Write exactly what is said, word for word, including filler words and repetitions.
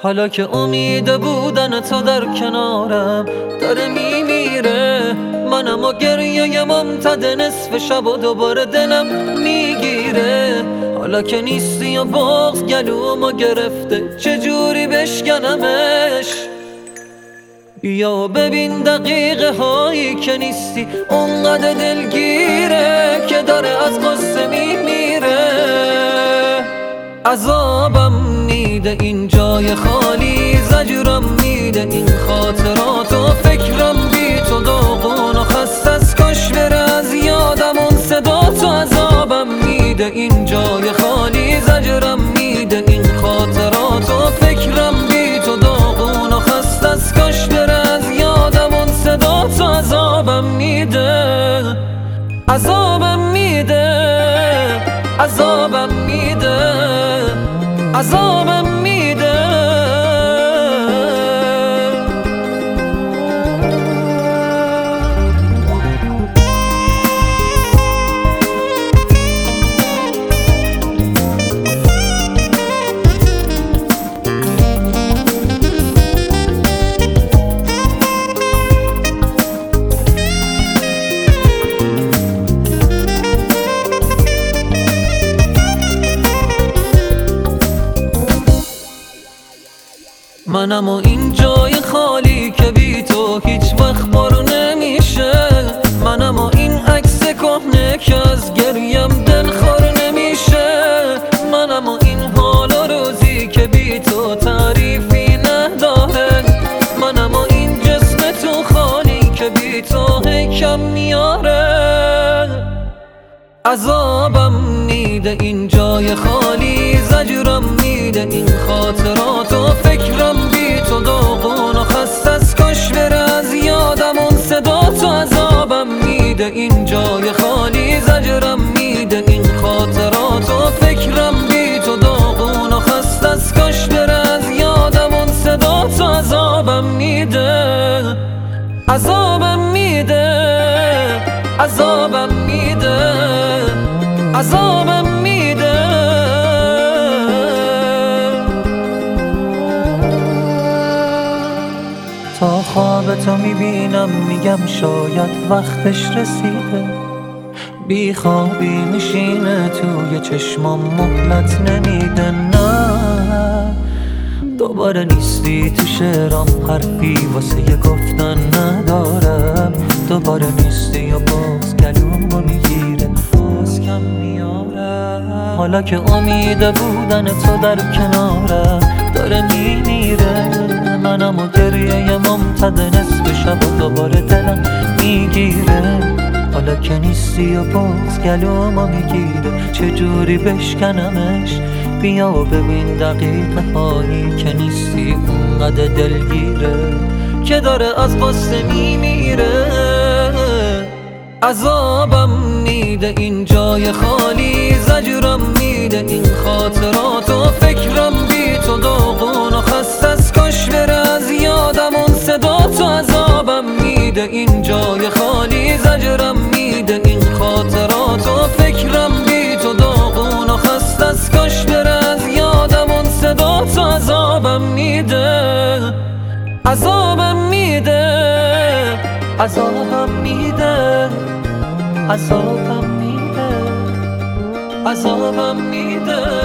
حالا که امید بودن تو در کنارم داره میمیره، منم و گریه ممتد نصف شب و دوباره دلم میگیره. حالا که نیستی و بغض گلومو گرفته، چجوری بشکنمش؟ بیا و ببین دقیقه هایی که نیستی اونقدر دلگیره که داره از غصه میمیره. عذابم میده این جای خالی، زجرم میده این خاطرات و فکرم بی تو داغون و خسته از کاش بره از یادم اون صدا تو. عذابم میده این جای خالی، زجرم میده این خاطرات و فکرم بی تو داغون و خسته از کاش بره از یادم اون صدا تو. عذابم میده، عذابم میده، عذابم میده، عذابم میده. منم و این جای خالی که بی تو هیچ وقت پر نمیشه. منم و این عکس کهنه که از گریم دلخور نمیشه. منم و این حال و روزی که بی تو تعریفی نداره. منم و این جسم تو خالی که بی تو کم میاره. عذابم میده این جای خالی، زجرم میده این خاطرات و فکرم بی تو داغون و خسته از کاش بره از یادم اون صدا تو. عذابم میده این جای خالی، زجرم میده این خاطرات و فکرم بی تو داغون و خسته از کاش بره از یادم اون صدا تو. عذابم میده، عذابم میده، عذابم میده، عذابم میده. تا خواب تو میبینم میگم شاید وقتش رسیده. بی خوابی میشینه توی چشمام مهلت نمیده. نه دوباره نیستی تو شعرام، حرفی واسه یه گفتن ندارم. دوباره نیستی و باز گلومو میگیره، باز کم میارم. حالا که امید بودن تو در کنارم داره میمیره، منم و گریه ممتد نصف شب و دوباره دلم میگیره. حالا که نیستی و باز گلومو میگیره، چجوری بشکنمش؟ بیا و ببین دقیقه هایی که نیستی اونقدر دلگیره که داره از غصه میمیره. عذابم میده این جای خالی، زجرم میده این خاطرات و فکرم بی تو داغون و خسته از کاش بره از یادم اون صدا تو. عذابم میده این جای خالی، زجرم میده این خاطرات و فکرم بی تو داغون و خسته از کاش بره از یادم اون صدا تو. عذابم میده، عذابم میده، عذابم میده، عذابم میده، عذابم میده.